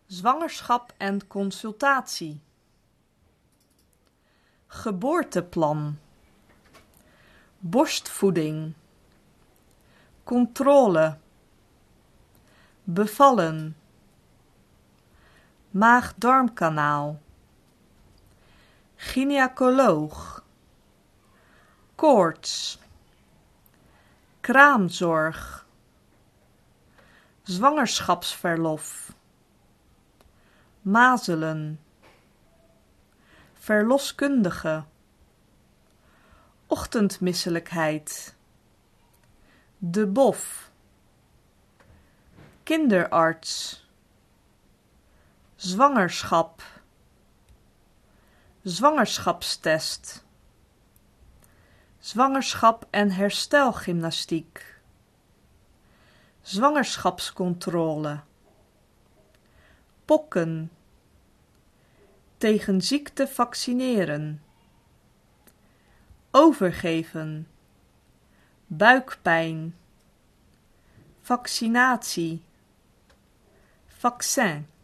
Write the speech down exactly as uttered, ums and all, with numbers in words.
Zwangerschap en consultatie. Geboorteplan. Borstvoeding. Controle. Bevallen. Maag-darmkanaal. Gynaecoloog. Koorts. Kraamzorg. Zwangerschapsverlof. Mazelen. Verloskundige. Ochtendmisselijkheid. De bof. Kinderarts. Zwangerschap. Zwangerschapstest. Zwangerschap en herstelgymnastiek. Zwangerschapscontrole. Pokken. Tegen ziekte vaccineren. Overgeven. Buikpijn. Vaccinatie. Vaccin.